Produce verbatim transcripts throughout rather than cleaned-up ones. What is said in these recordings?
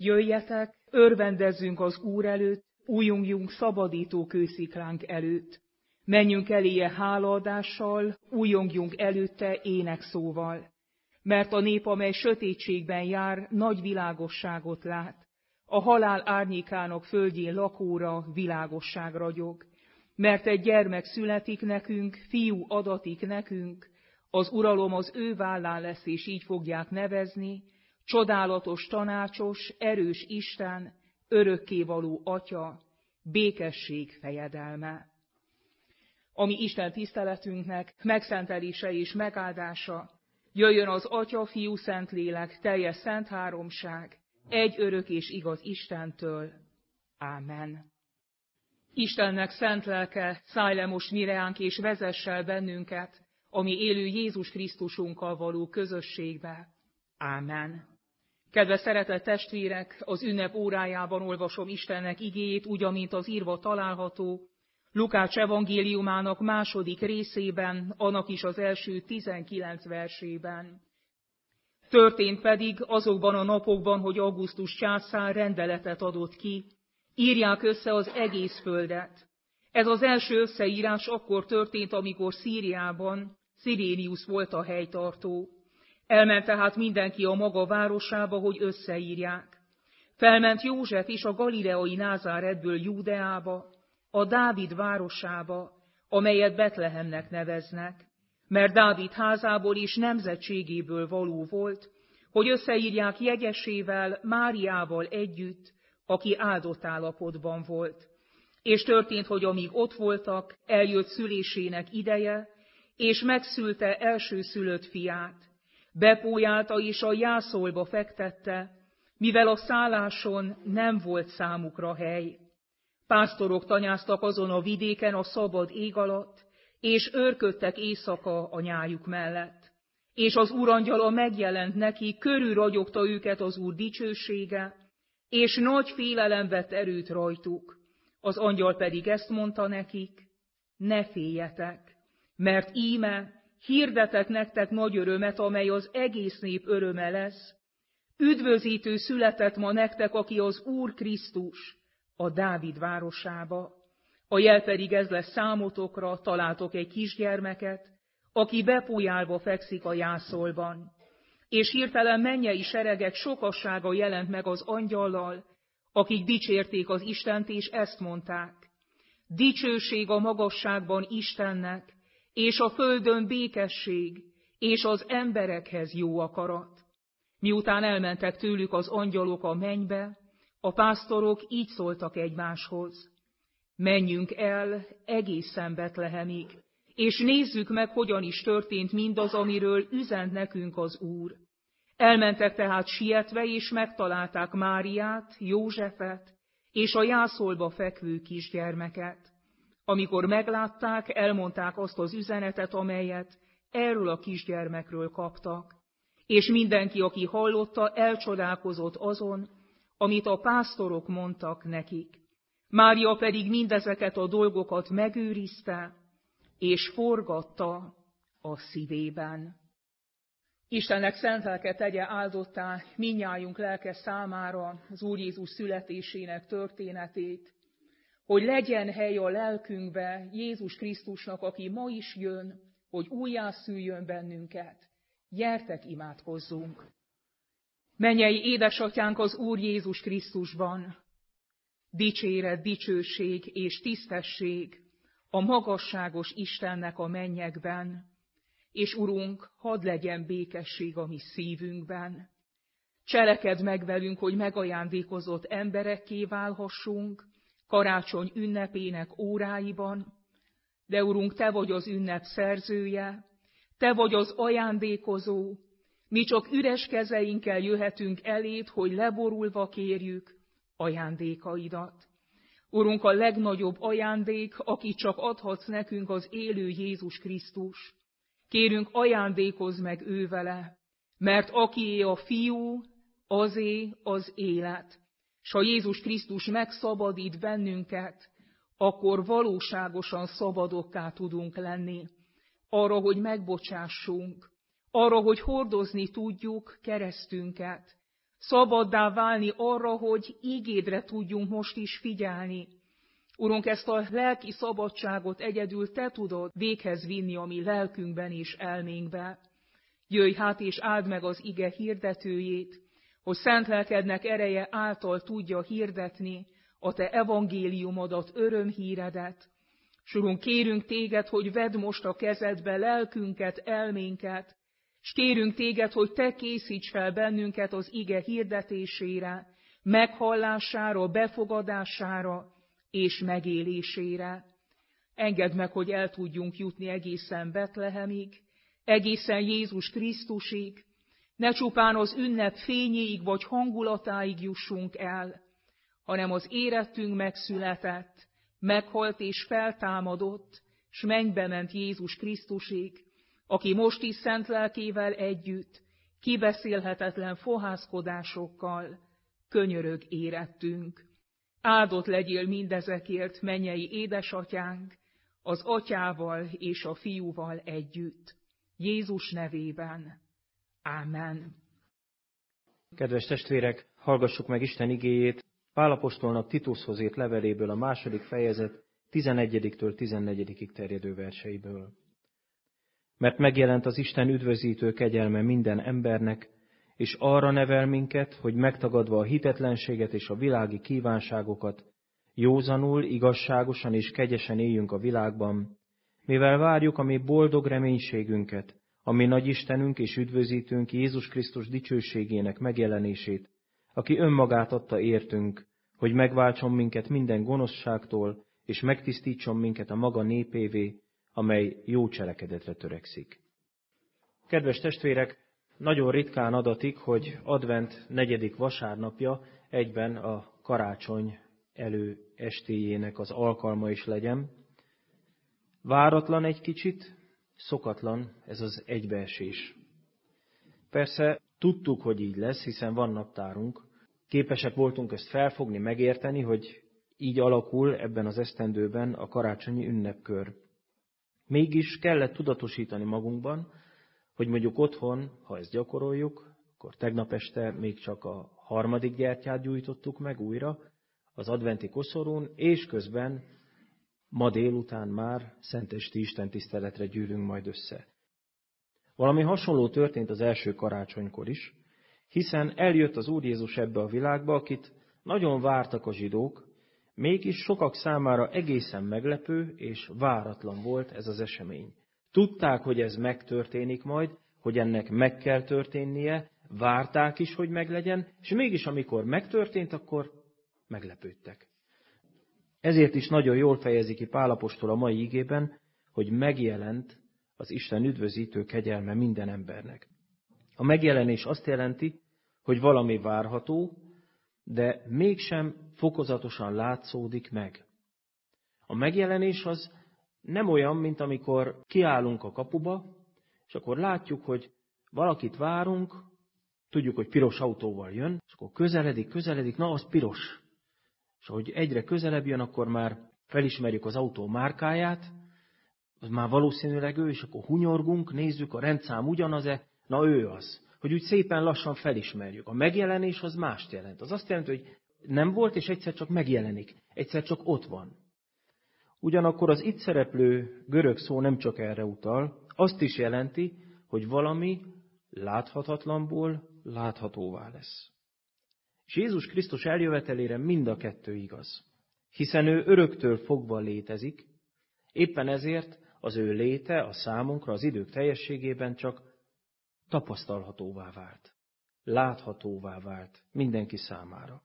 Jöjjetek, örvendezzünk az Úr előtt, újjungjunk szabadító kősziklánk előtt. Menjünk eléje hálaadással, újjongjunk előtte énekszóval. Mert a nép, amely sötétségben jár, nagy világosságot lát. A halál árnyékának földjén lakóra világosság ragyog. Mert egy gyermek születik nekünk, fiú adatik nekünk, az uralom az ő vállán lesz, és így fogják nevezni, csodálatos tanácsos, erős Isten, örökkévaló Atya, békesség fejedelme. Ami Isten tiszteletünknek megszentelése és megáldása, jöjjön az Atya, Fiú, Szentlélek, teljes szent háromság, egy örök és igaz Istentől. Ámen. Istennek szent lelke, szállj le most mireánk és vezess el bennünket, ami élő Jézus Krisztusunkkal való közösségbe. Ámen. Kedves szeretett testvérek, az ünnep órájában olvasom Istennek igéjét, úgy, amint az írva található, Lukács evangéliumának második részében, annak is az első tizenkilenc versében. Történt pedig azokban a napokban, hogy Augustus császár rendeletet adott ki, írják össze az egész földet. Ez az első összeírás akkor történt, amikor Szíriában Szirénius volt a helytartó. Elment tehát mindenki a maga városába, hogy összeírják. Felment József is a galileai Názáretből Júdeába, a Dávid városába, amelyet Betlehemnek neveznek, mert Dávid házából és nemzetségéből való volt, hogy összeírják jegyesével, Máriával együtt, aki áldott állapotban volt. És történt, hogy amíg ott voltak, eljött szülésének ideje, és megszülte elsőszülött fiát. Bepójálta és a jászolba fektette, mivel a szálláson nem volt számukra hely. Pásztorok tanyáztak azon a vidéken a szabad ég alatt, és őrködtek éjszaka a nyájuk mellett. És az úrangyala megjelent neki, körülragyogta őket az Úr dicsősége, és nagy félelem vett erőt rajtuk. Az angyal pedig ezt mondta nekik, ne féljetek, mert íme hirdetek nektek nagy örömet, amely az egész nép öröme lesz. Üdvözítő született ma nektek, aki az Úr Krisztus, a Dávid városába. A jel pedig ez lesz számotokra, találtok egy kisgyermeket, aki bepójálva fekszik a jászolban. És hirtelen mennyei seregek sokassága jelent meg az angyallal, akik dicsérték az Istent, és ezt mondták. Dicsőség a magasságban Istennek, és a földön békesség, és az emberekhez jó akarat. Miután elmentek tőlük az angyalok a mennybe, a pásztorok így szóltak egymáshoz. Menjünk el egészen Betlehemig, és nézzük meg, hogyan is történt mindaz, amiről üzent nekünk az Úr. Elmentek tehát sietve, és megtalálták Máriát, Józsefet, és a jászolba fekvő kisgyermeket. Amikor meglátták, elmondták azt az üzenetet, amelyet erről a kisgyermekről kaptak. És mindenki, aki hallotta, elcsodálkozott azon, amit a pásztorok mondtak nekik. Mária pedig mindezeket a dolgokat megőrizte, és forgatta a szívében. Istennek szent lelke tegye áldottá mindnyájunk lelke számára az Úr Jézus születésének történetét, hogy legyen hely a lelkünkbe Jézus Krisztusnak, aki ma is jön, hogy újjászüljön bennünket. Gyertek, imádkozzunk! Mennyei édesatyánk az Úr Jézus Krisztusban, dicséret, dicsőség és tisztesség a magasságos Istennek a mennyekben, és Urunk, hadd legyen békesség a mi szívünkben. Cselekedd meg velünk, hogy megajándékozott emberekké válhassunk karácsony ünnepének óráiban, de Urunk, Te vagy az ünnep szerzője, Te vagy az ajándékozó, mi csak üres kezeinkkel jöhetünk eléd, hogy leborulva kérjük ajándékaidat. Urunk, a legnagyobb ajándék, akit csak adhatsz nekünk, az élő Jézus Krisztus. Kérünk, ajándékozz meg ő vele, mert akié a fiú, azé az élet. S ha Jézus Krisztus megszabadít bennünket, akkor valóságosan szabadokká tudunk lenni. Arra, hogy megbocsássunk, arra, hogy hordozni tudjuk keresztünket. szabaddá válni arra, hogy ígédre tudjunk most is figyelni. Urunk, ezt a lelki szabadságot egyedül Te tudod véghez vinni a mi lelkünkben és elménkbe. Jöjj hát és áld meg az ige hirdetőjét, hogy szent lelkednek ereje által tudja hirdetni a Te evangéliumodat, örömhíredet. S Urunk, kérünk Téged, hogy vedd most a kezedbe lelkünket, elménket, s kérünk Téged, hogy Te készíts fel bennünket az ige hirdetésére, meghallására, befogadására és megélésére. Engedd meg, hogy el tudjunk jutni egészen Betlehemig, egészen Jézus Krisztusig, ne csupán az ünnep fényéig vagy hangulatáig jussunk el, hanem az érettünk megszületett, meghalt és feltámadott, s mennybe ment Jézus Krisztusig, aki most is szent lelkével együtt, kibeszélhetetlen fohászkodásokkal könyörög érettünk. Áldott legyél mindezekért, mennyei édesatyánk, az atyával és a fiúval együtt. Jézus nevében. Ámen. Kedves testvérek, hallgassuk meg Isten igéjét Pál apostolnak Tituszhoz írt leveléből, a második fejezet tizenegyediktől tizennegyedikig terjedő verseiből. Mert megjelent az Isten üdvözítő kegyelme minden embernek, és arra nevel minket, hogy megtagadva a hitetlenséget és a világi kívánságokat, józanul, igazságosan és kegyesen éljünk a világban, mivel várjuk a mi boldog reménységünket, a mi nagy Istenünk és üdvözítőnk Jézus Krisztus dicsőségének megjelenését, aki önmagát adta értünk, hogy megváltson minket minden gonoszságtól, és megtisztítson minket a maga népévé, amely jó cselekedetre törekszik. Kedves testvérek, nagyon ritkán adatik, hogy advent negyedik vasárnapja egyben a karácsony elő estéjének az alkalma is legyen. Váratlan egy kicsit, szokatlan ez az egybeesés. Persze tudtuk, hogy így lesz, hiszen van naptárunk. Képesek voltunk ezt felfogni, megérteni, hogy így alakul ebben az esztendőben a karácsonyi ünnepkör. Mégis kellett tudatosítani magunkban, hogy mondjuk otthon, ha ezt gyakoroljuk, akkor tegnap este még csak a harmadik gyertyát gyújtottuk meg újra az adventi koszorún, és közben ma délután már szentesti istentiszteletre gyűlünk majd össze. Valami hasonló történt az első karácsonykor is, hiszen eljött az Úr Jézus ebbe a világba, akit nagyon vártak a zsidók, mégis sokak számára egészen meglepő és váratlan volt ez az esemény. Tudták, hogy ez megtörténik majd, hogy ennek meg kell történnie, várták is, hogy meglegyen, és mégis amikor megtörtént, akkor meglepődtek. Ezért is nagyon jól fejezi ki Pál apostol a mai igében, hogy megjelent az Isten üdvözítő kegyelme minden embernek. A megjelenés azt jelenti, hogy valami várható, de mégsem fokozatosan látszódik meg. A megjelenés az nem olyan, mint amikor kiállunk a kapuba, és akkor látjuk, hogy valakit várunk, tudjuk, hogy piros autóval jön, és akkor közeledik, közeledik, na az piros. És ahogy egyre közelebb jön, akkor már felismerjük az autó márkáját, az már valószínűleg ő, és akkor hunyorgunk, nézzük, a rendszám ugyanaz-e, na ő az. Hogy úgy szépen lassan felismerjük. A megjelenés az mást jelent. Az azt jelenti, hogy nem volt, és egyszer csak megjelenik. Egyszer csak ott van. Ugyanakkor az itt szereplő görög szó nem csak erre utal, azt is jelenti, hogy valami láthatatlanból láthatóvá lesz. És Jézus Krisztus eljövetelére mind a kettő igaz. Hiszen ő öröktől fogva létezik, éppen ezért az ő léte a számunkra az idők teljességében csak tapasztalhatóvá vált, láthatóvá vált mindenki számára.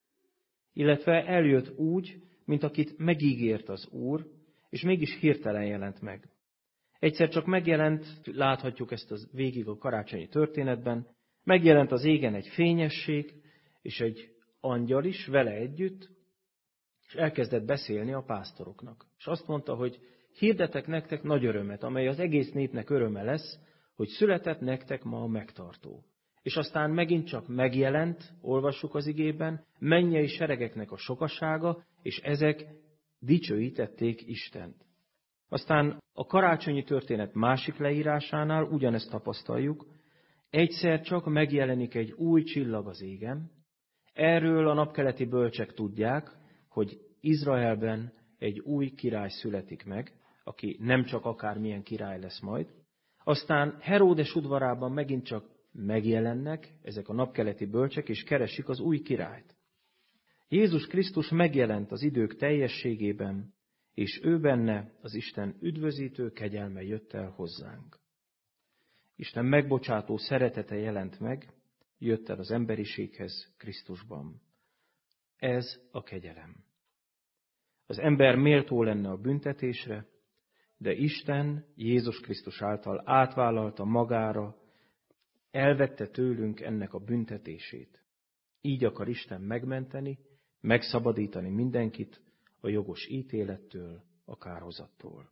Illetve eljött úgy, mint akit megígért az Úr, és mégis hirtelen jelent meg. Egyszer csak megjelent, láthatjuk ezt az végig a karácsonyi történetben, megjelent az égen egy fényesség, és egy angyal is vele együtt, és elkezdett beszélni a pásztoroknak. És azt mondta, hogy hirdetek nektek nagy örömet, amely az egész népnek öröme lesz, hogy született nektek ma a megtartó. És aztán megint csak megjelent, olvassuk az igében, mennyei seregeknek a sokasága, és ezek dicsőítették Istent. Aztán a karácsonyi történet másik leírásánál ugyanezt tapasztaljuk, egyszer csak megjelenik egy új csillag az égen. Erről a napkeleti bölcsek tudják, hogy Izraelben egy új király születik meg, aki nem csak akármilyen király lesz majd. Aztán Heródes udvarában megint csak megjelennek ezek a napkeleti bölcsek, és keresik az új királyt. Jézus Krisztus megjelent az idők teljességében, és ő benne az Isten üdvözítő kegyelme jött el hozzánk. Isten megbocsátó szeretete jelent meg, jött el az emberiséghez Krisztusban. Ez a kegyelem. Az ember méltó lenne a büntetésre, de Isten Jézus Krisztus által átvállalta magára, elvette tőlünk ennek a büntetését. Így akar Isten megmenteni, megszabadítani mindenkit a jogos ítélettől, a kárhozattól.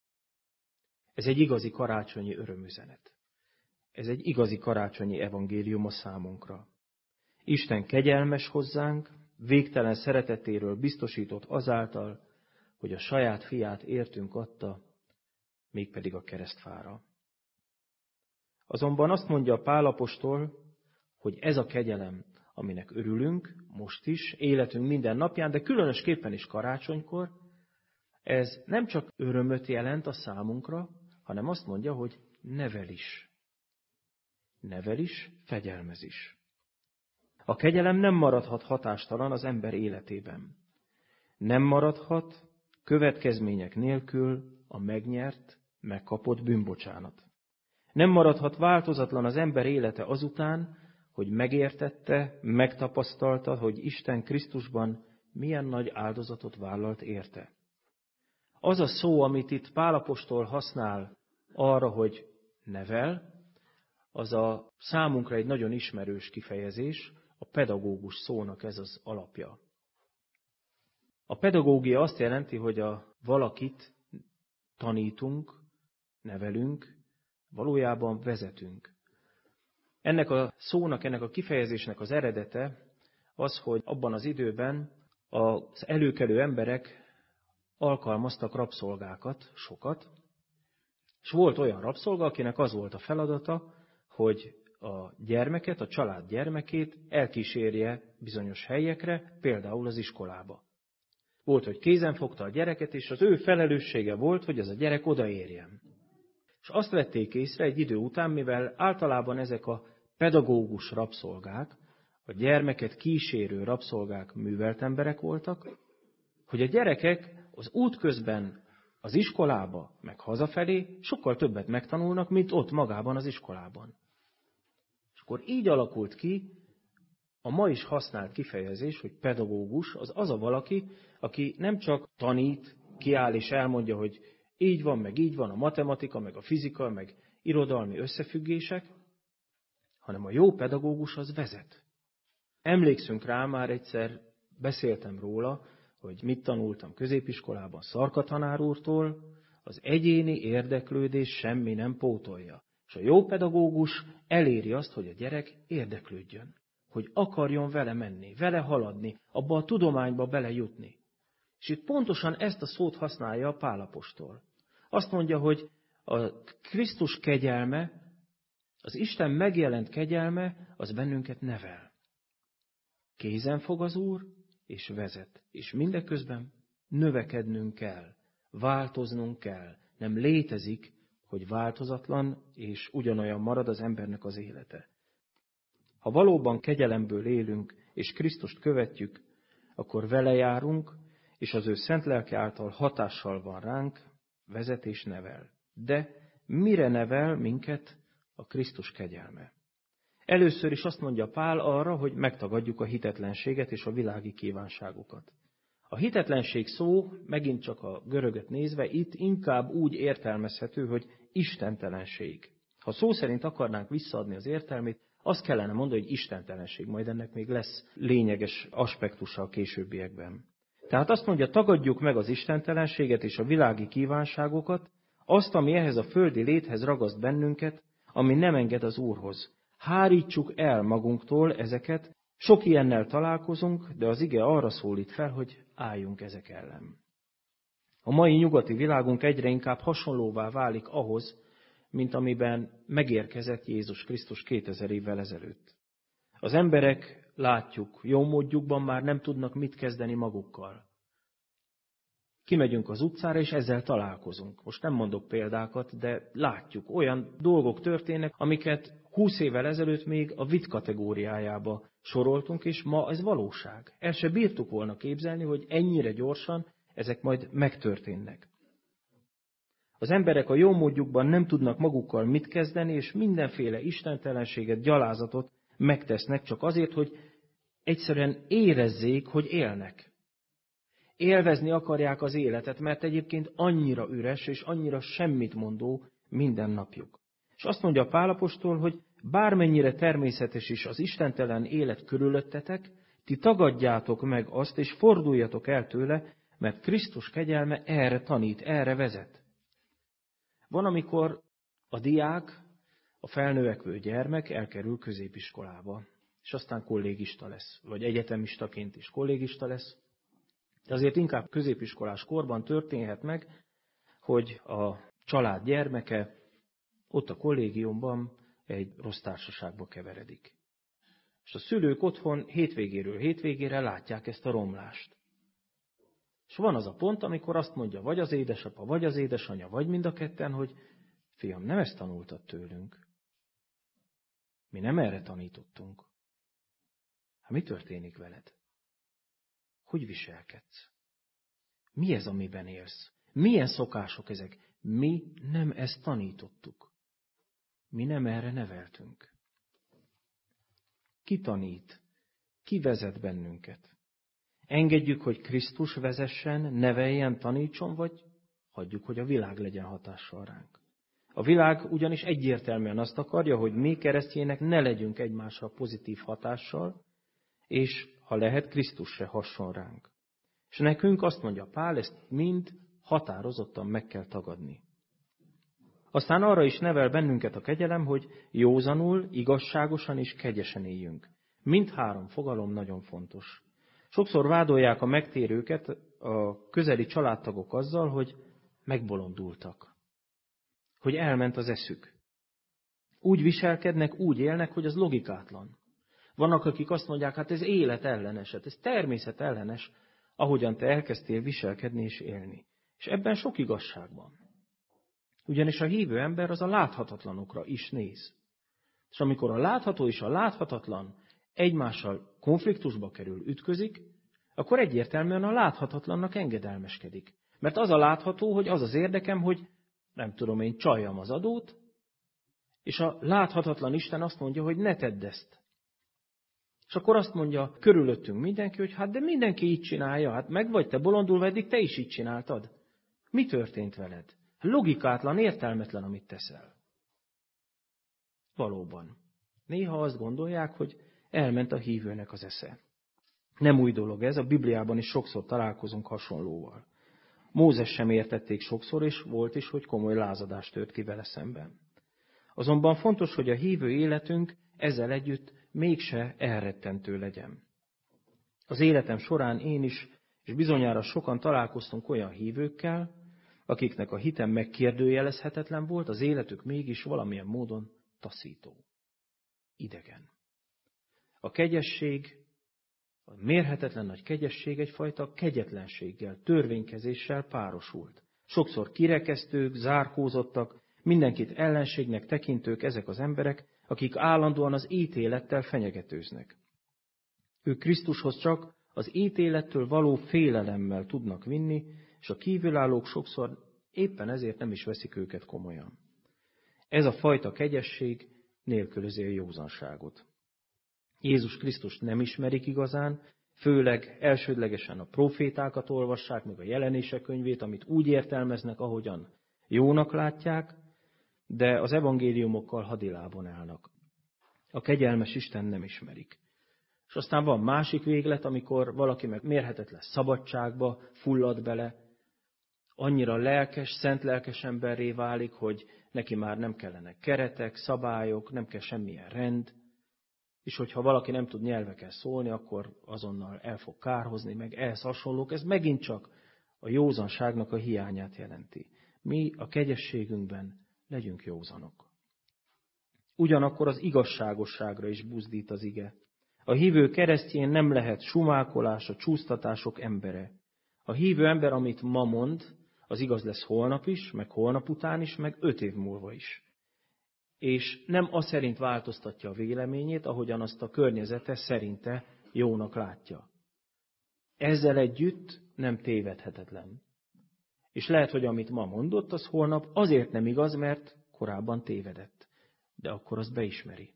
Ez egy igazi karácsonyi örömüzenet. Ez egy igazi karácsonyi evangélium a számunkra. Isten kegyelmes hozzánk, végtelen szeretetéről biztosított azáltal, hogy a saját fiát értünk adta, mégpedig a keresztfára. Azonban azt mondja Pál apostol, hogy ez a kegyelem, aminek örülünk most is, életünk minden napján, de különösképpen is karácsonykor, ez nem csak örömöt jelent a számunkra, hanem azt mondja, hogy nevel is. Nevel is, fegyelmez is. A kegyelem nem maradhat hatástalan az ember életében. Nem maradhat következmények nélkül a megnyert, megkapott bűnbocsánat. Nem maradhat változatlan az ember élete azután, hogy megértette, megtapasztalta, hogy Isten Krisztusban milyen nagy áldozatot vállalt érte. Az a szó, amit itt Pál apostol használ arra, hogy nevel, az a számunkra egy nagyon ismerős kifejezés, a pedagógus szónak ez az alapja. A pedagógia azt jelenti, hogy a valakit tanítunk, nevelünk, valójában vezetünk. Ennek a szónak, ennek a kifejezésnek az eredete az, hogy abban az időben az előkelő emberek alkalmaztak rabszolgákat, sokat, és volt olyan rabszolga, akinek az volt a feladata, hogy a gyermeket, a család gyermekét elkísérje bizonyos helyekre, például az iskolába. Volt, hogy kézen fogta a gyereket, és az ő felelőssége volt, hogy ez a gyerek odaérjen. És azt vették észre egy idő után, mivel általában ezek a pedagógus rabszolgák, a gyermeket kísérő rabszolgák művelt emberek voltak, hogy a gyerekek az útközben az iskolába, meg hazafelé sokkal többet megtanulnak, mint ott magában az iskolában. És akkor így alakult ki a ma is használt kifejezés, hogy pedagógus, az az a valaki, aki nem csak tanít, kiáll és elmondja, hogy így van, meg így van a matematika, meg a fizika, meg irodalmi összefüggések, hanem a jó pedagógus az vezet. Emlékszünk rá, már egyszer beszéltem róla, hogy mit tanultam középiskolában Szarka tanár úrtól, az egyéni érdeklődés semmi nem pótolja. És a jó pedagógus eléri azt, hogy a gyerek érdeklődjön, hogy akarjon vele menni, vele haladni, abba a tudományba belejutni. És itt pontosan ezt a szót használja a Pál apostol. Azt mondja, hogy a Krisztus kegyelme, az Isten megjelent kegyelme, az bennünket nevel. Kézen fog az Úr, és vezet. És mindeközben növekednünk kell, változnunk kell. Nem létezik, hogy változatlan és ugyanolyan marad az embernek az élete. Ha valóban kegyelemből élünk, és Krisztust követjük, akkor vele járunk, és az ő szent lelke által hatással van ránk, vezet és nevel. De mire nevel minket a Krisztus kegyelme? Először is azt mondja Pál arra, hogy megtagadjuk a hitetlenséget és a világi kívánságokat. A hitetlenség szó, megint csak a görögöt nézve, itt inkább úgy értelmezhető, hogy istentelenség. Ha szó szerint akarnánk visszaadni az értelmét, azt kellene mondani, hogy istentelenség, majd ennek még lesz lényeges aspektusa a későbbiekben. Tehát azt mondja, tagadjuk meg az istentelenséget és a világi kívánságokat, azt, ami ehhez a földi léthez ragaszt bennünket, ami nem enged az Úrhoz. Hárítsuk el magunktól ezeket, sok ilyennel találkozunk, de az ige arra szólít fel, hogy álljunk ezek ellen. A mai nyugati világunk egyre inkább hasonlóvá válik ahhoz, mint amiben megérkezett Jézus Krisztus kétezer évvel ezelőtt. Az emberek, látjuk, jó módjukban már nem tudnak mit kezdeni magukkal. Kimegyünk az utcára, és ezzel találkozunk. Most nem mondok példákat, de látjuk, olyan dolgok történnek, amiket húsz évvel ezelőtt még a vicc kategóriájába soroltunk, és ma ez valóság. El se bírtuk volna képzelni, hogy ennyire gyorsan ezek majd megtörténnek. Az emberek a jó módjukban nem tudnak magukkal mit kezdeni, és mindenféle istentelenséget, gyalázatot megtesznek csak azért, hogy egyszerűen érezzék, hogy élnek. Élvezni akarják az életet, mert egyébként annyira üres és annyira semmit mondó minden napjuk. És azt mondja Pál apostol, hogy bármennyire természetes is az istentelen élet körülöttetek, ti tagadjátok meg azt, és forduljatok el tőle, mert Krisztus kegyelme erre tanít, erre vezet. Van, amikor a diák, a felnövekvő gyermek elkerül középiskolába, és aztán kollégista lesz, vagy egyetemistaként is kollégista lesz. De azért inkább középiskolás korban történhet meg, hogy a család gyermeke ott a kollégiumban egy rossz társaságba keveredik. És a szülők otthon hétvégéről hétvégére látják ezt a romlást. És van az a pont, amikor azt mondja vagy az édesapa, vagy az édesanyja, vagy mind a ketten, hogy fiam, nem ezt tanultad tőlünk. Mi nem erre tanítottunk. Hát mi történik veled? Hogy viselkedsz? Mi ez, amiben élsz? Milyen szokások ezek? Mi nem ezt tanítottuk. Mi nem erre neveltünk. Ki tanít? Ki vezet bennünket? Engedjük, hogy Krisztus vezessen, neveljen, tanítson, vagy hagyjuk, hogy a világ legyen hatással ránk. A világ ugyanis egyértelműen azt akarja, hogy mi keresztjének ne legyünk egymásra pozitív hatással, és ha lehet, Krisztus se hasson ránk. És nekünk azt mondja Pál, ezt mind határozottan meg kell tagadni. Aztán arra is nevel bennünket a kegyelem, hogy józanul, igazságosan és kegyesen éljünk. Mindhárom fogalom nagyon fontos. Sokszor vádolják a megtérőket a közeli családtagok azzal, hogy megbolondultak, hogy elment az eszük. Úgy viselkednek, úgy élnek, hogy az logikátlan. Vannak, akik azt mondják, hát ez életellenes, ez természetellenes, ahogyan te elkezdtél viselkedni és élni. És ebben sok igazság van. Ugyanis a hívő ember az a láthatatlanokra is néz. És amikor a látható és a láthatatlan egymással konfliktusba kerül, ütközik, akkor egyértelműen a láthatatlannak engedelmeskedik. Mert az a látható, hogy az az érdekem, hogy nem tudom én, csaljam az adót, és a láthatatlan Isten azt mondja, hogy ne tedd ezt. És akkor azt mondja körülöttünk mindenki, hogy hát de mindenki így csinálja, hát meg vagy te bolondulva, eddig te is így csináltad. Mi történt veled? Logikátlan, értelmetlen, amit teszel. Valóban. Néha azt gondolják, hogy elment a hívőnek az esze. Nem új dolog ez, a Bibliában is sokszor találkozunk hasonlóval. Mózes sem értették sokszor, és volt is, hogy komoly lázadás tört ki vele szemben. Azonban fontos, hogy a hívő életünk ezzel együtt mégse elrettentő legyen. Az életem során én is, és bizonyára sokan találkoztunk olyan hívőkkel, akiknek a hitem megkérdőjelezhetetlen volt, az életük mégis valamilyen módon taszító, idegen. A kegyesség, a mérhetetlen nagy kegyesség egyfajta kegyetlenséggel, törvénykezéssel párosult. Sokszor kirekesztők, zárkózottak, mindenkit ellenségnek tekintők ezek az emberek, akik állandóan az ítélettel fenyegetőznek. Ők Krisztushoz csak az ítélettől való félelemmel tudnak vinni, és a kívülállók sokszor éppen ezért nem is veszik őket komolyan. Ez a fajta kegyesség nélkülözi a józanságot. Jézus Krisztust nem ismerik igazán, főleg elsődlegesen a profétákat olvassák, meg a Jelenések könyvét, amit úgy értelmeznek, ahogyan jónak látják, de az evangéliumokkal hadilában állnak. A kegyelmes Isten nem ismerik. És aztán van másik véglet, amikor valaki meg mérhetetlen szabadságba fullad bele, annyira lelkes, szent lelkes emberré válik, hogy neki már nem kellenek keretek, szabályok, nem kell semmilyen rend, és hogyha valaki nem tud nyelvekkel szólni, akkor azonnal el fog kárhozni, meg ehhez hasonlók. Ez megint csak a józanságnak a hiányát jelenti. Mi a kegyességünkben legyünk józanok. Ugyanakkor az igazságosságra is buzdít az ige. A hívő keresztjén nem lehet sumákolás, a csúsztatások embere. A hívő ember, amit ma mond, az igaz lesz holnap is, meg holnap után is, meg öt év múlva is. És nem az szerint változtatja a véleményét, ahogyan azt a környezete szerinte jónak látja. Ezzel együtt nem tévedhetetlen. És lehet, hogy amit ma mondott, az holnap azért nem igaz, mert korábban tévedett. De akkor azt beismeri.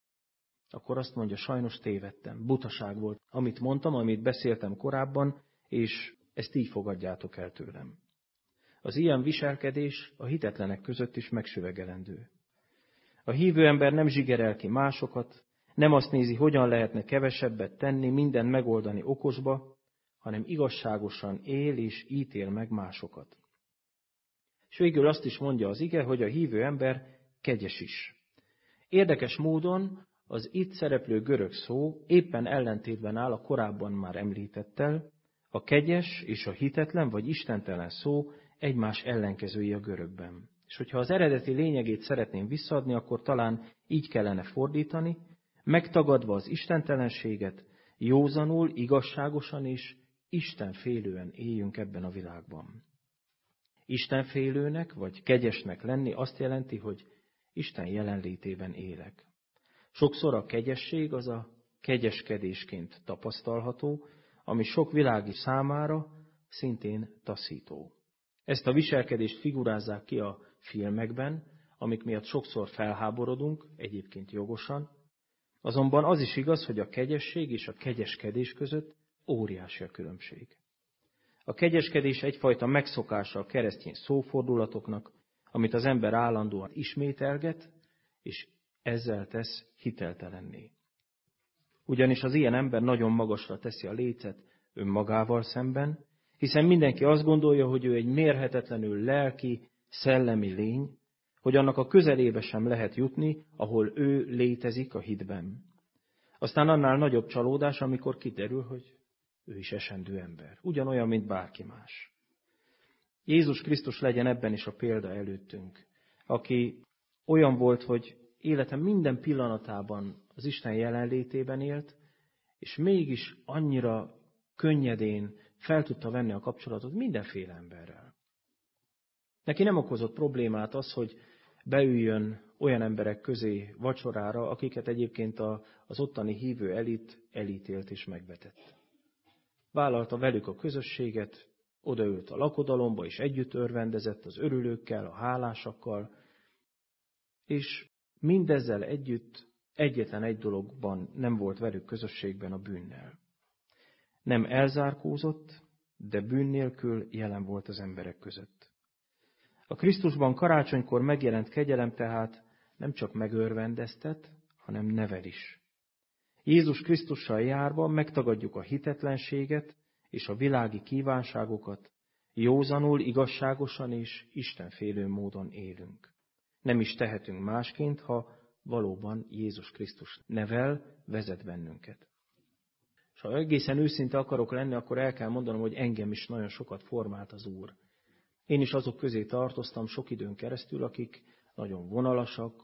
Akkor azt mondja, sajnos tévedtem, butaság volt, amit mondtam, amit beszéltem korábban, és ezt így fogadjátok el tőlem. Az ilyen viselkedés a hitetlenek között is megsüvegelendő. A hívő ember nem zsigerel ki másokat, nem azt nézi, hogyan lehetne kevesebbet tenni, mindent megoldani okosba, hanem igazságosan él és ítél meg másokat. És végül azt is mondja az ige, hogy a hívő ember kegyes is. Érdekes módon az itt szereplő görög szó éppen ellentétben áll a korábban már említettel, a kegyes és a hitetlen vagy istentelen szó egymás ellenkezői a görögben. És hogyha az eredeti lényegét szeretném visszaadni, akkor talán így kellene fordítani, megtagadva az istentelenséget, józanul, igazságosan és istenfélően éljünk ebben a világban. Istenfélőnek vagy kegyesnek lenni azt jelenti, hogy Isten jelenlétében élek. Sokszor a kegyesség az a kegyeskedésként tapasztalható, ami sok világi számára szintén taszító. Ezt a viselkedést figurázzák ki a filmekben, amik miatt sokszor felháborodunk, egyébként jogosan, azonban az is igaz, hogy a kegyesség és a kegyeskedés között óriási a különbség. A kegyeskedés egyfajta megszokása a keresztény szófordulatoknak, amit az ember állandóan ismételget, és ezzel tesz hiteltelenné. Ugyanis az ilyen ember nagyon magasra teszi a lécet önmagával szemben, hiszen mindenki azt gondolja, hogy ő egy mérhetetlenül lelki, szellemi lény, hogy annak a közelébe sem lehet jutni, ahol ő létezik a hitben. Aztán annál nagyobb csalódás, amikor kiderül, hogy ő is esendő ember. Ugyanolyan, mint bárki más. Jézus Krisztus legyen ebben is a példa előttünk, aki olyan volt, hogy élete minden pillanatában az Isten jelenlétében élt, és mégis annyira könnyedén fel tudta venni a kapcsolatot mindenféle emberrel. Neki nem okozott problémát az, hogy beüljön olyan emberek közé vacsorára, akiket egyébként az ottani hívő elit elítélt és megvetett. Vállalta velük a közösséget, odaült a lakodalomba, és együtt örvendezett az örülőkkel, a hálásakkal, és mindezzel együtt egyetlen egy dologban nem volt velük közösségben, a bűnnel. Nem elzárkózott, de bűn nélkül jelen volt az emberek között. A Krisztusban karácsonykor megjelent kegyelem tehát nem csak megörvendeztet, hanem nevel is. Jézus Krisztussal járva megtagadjuk a hitetlenséget és a világi kívánságokat, józanul, igazságosan és istenfélő módon élünk. Nem is tehetünk másként, ha valóban Jézus Krisztus nevel, vezet bennünket. És ha egészen őszinte akarok lenni, akkor el kell mondanom, hogy engem is nagyon sokat formált az Úr. Én is azok közé tartoztam sok időn keresztül, akik nagyon vonalasak,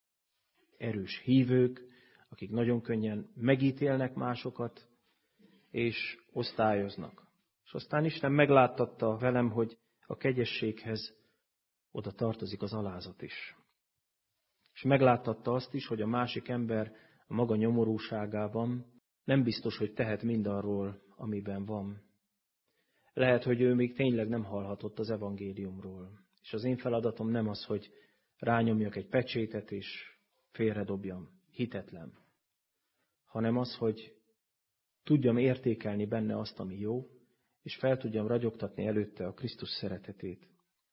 erős hívők, akik nagyon könnyen megítélnek másokat, és osztályoznak. És aztán Isten megláttatta velem, hogy a kegyességhez oda tartozik az alázat is. És megláttatta azt is, hogy a másik ember a maga nyomorúságában nem biztos, hogy tehet mindarról, amiben van. Lehet, hogy ő még tényleg nem hallhatott az evangéliumról. És az én feladatom nem az, hogy rányomjak egy pecsétet és félredobjam. Hitetlen. Hanem az, hogy tudjam értékelni benne azt, ami jó, és fel tudjam ragyogtatni előtte a Krisztus szeretetét.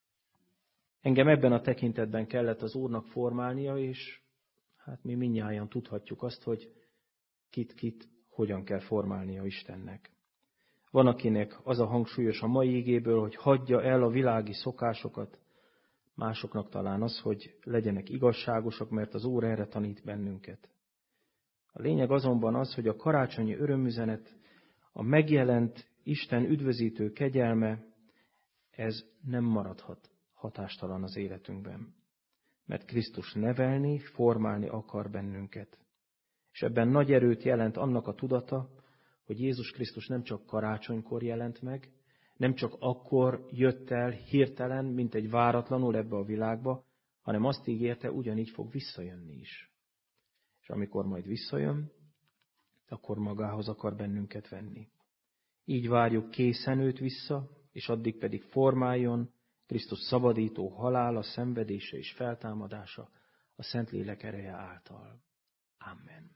Engem ebben a tekintetben kellett az Úrnak formálnia, és hát mi mindnyájan tudhatjuk azt, hogy kit-kit hogyan kell formálnia Istennek. Van, akinek az a hangsúlyos a mai igéből, hogy hagyja el a világi szokásokat, másoknak talán az, hogy legyenek igazságosak, mert az Úr erre tanít bennünket. A lényeg azonban az, hogy a karácsonyi örömüzenet, a megjelent Isten üdvözítő kegyelme, ez nem maradhat hatástalan az életünkben. mert Krisztus nevelni, formálni akar bennünket. És ebben nagy erőt jelent annak a tudata, hogy Jézus Krisztus nem csak karácsonykor jelent meg, nem csak akkor jött el hirtelen, mint egy váratlanul ebbe a világba, hanem azt ígérte, ugyanígy fog visszajönni is. És amikor majd visszajön, akkor magához akar bennünket venni. Így várjuk készen őt vissza, és addig pedig formáljon Krisztus szabadító halála, szenvedése és feltámadása a Szentlélek ereje által. Amen.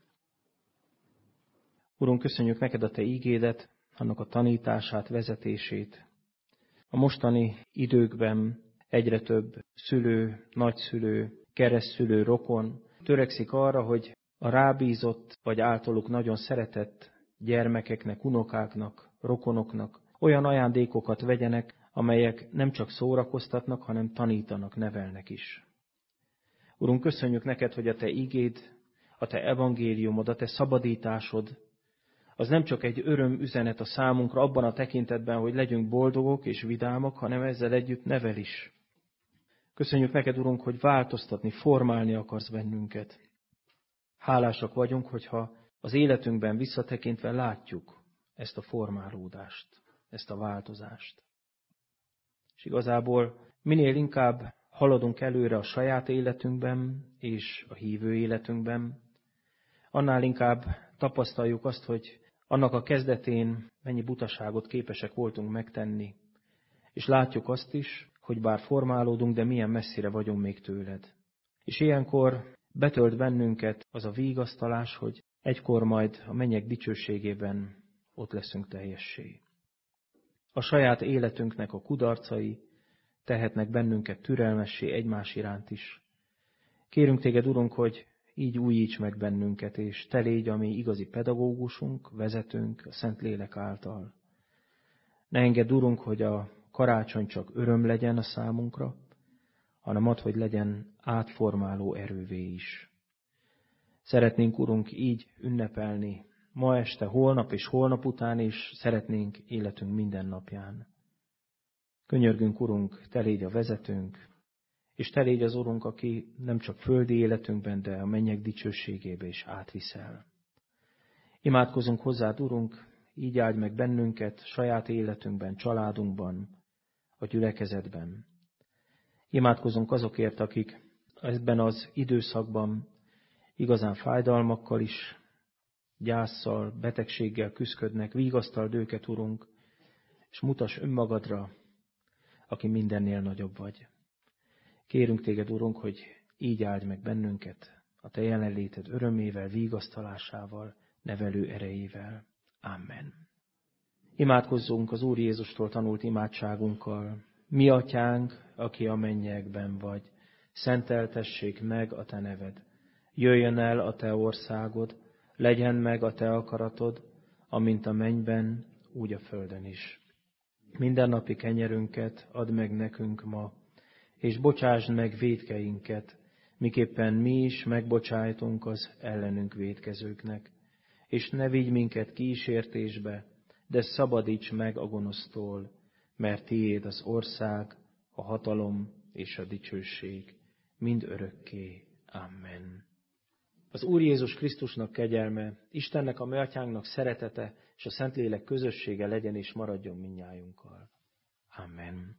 Urunk, köszönjük neked a te ígédet, annak a tanítását, vezetését. A mostani időkben egyre több szülő, nagyszülő, keresztszülő, rokon törekszik arra, hogy a rábízott vagy általuk nagyon szeretett gyermekeknek, unokáknak, rokonoknak olyan ajándékokat vegyenek, amelyek nem csak szórakoztatnak, hanem tanítanak, nevelnek is. Urunk, köszönjük neked, hogy a te igéd, a te evangéliumod, a te szabadításod, az nem csak egy öröm üzenet a számunkra abban a tekintetben, hogy legyünk boldogok és vidámak, hanem ezzel együtt nevel is. Köszönjük neked, Urunk, hogy változtatni, formálni akarsz bennünket. Hálásak vagyunk, hogyha az életünkben visszatekintve látjuk ezt a formálódást, ezt a változást. És igazából minél inkább haladunk előre a saját életünkben és a hívő életünkben, annál inkább tapasztaljuk azt, hogy annak a kezdetén mennyi butaságot képesek voltunk megtenni, és látjuk azt is, hogy bár formálódunk, de milyen messzire vagyunk még tőled. És ilyenkor betölt bennünket az a vigasztalás, hogy egykor majd a mennyek dicsőségében ott leszünk teljessé. A saját életünknek a kudarcai tehetnek bennünket türelmessé egymás iránt is. Kérünk téged, Urunk, hogy így újíts meg bennünket, és te légy a mi igazi pedagógusunk, vezetőnk a Szentlélek által. Ne engedd, Urunk, hogy a karácsony csak öröm legyen a számunkra, hanem add, hogy legyen átformáló erővé is. Szeretnénk, Urunk, így ünnepelni ma este, holnap és holnap után is, szeretnénk életünk minden napján. Könyörgünk, Urunk, te légy a vezetőnk, és te légy az Urunk, aki nem csak földi életünkben, de a mennyek dicsőségébe is átviszel. Imádkozunk hozzád, Urunk, így áldj meg bennünket saját életünkben, családunkban, a gyülekezetben. Imádkozunk azokért, akik ebben az időszakban igazán fájdalmakkal is, gyásszal, betegséggel küszködnek, vigasztald őket, Urunk, és mutass önmagadra, aki mindennél nagyobb vagy. Kérünk téged, Urunk, hogy így áldj meg bennünket, a te jelenléted örömével, vigasztalásával, nevelő erejével. Amen. Imádkozzunk az Úr Jézustól tanult imádságunkkal. Mi atyánk, aki a mennyekben vagy, szenteltessék meg a te neved. Jöjjön el a te országod, legyen meg a te akaratod, amint a mennyben, úgy a földön is. Mindennapi kenyerünket add meg nekünk ma, és bocsásd meg vétkeinket, miképpen mi is megbocsájtunk az ellenünk vétkezőknek. És ne vigy minket kísértésbe, de szabadíts meg a gonosztól, mert tiéd az ország, a hatalom és a dicsőség, mind örökké. Amen. Az Úr Jézus Krisztusnak kegyelme, Istennek a mi atyánknak szeretete és a Szentlélek közössége legyen és maradjon mindnyájunkkal. Amen.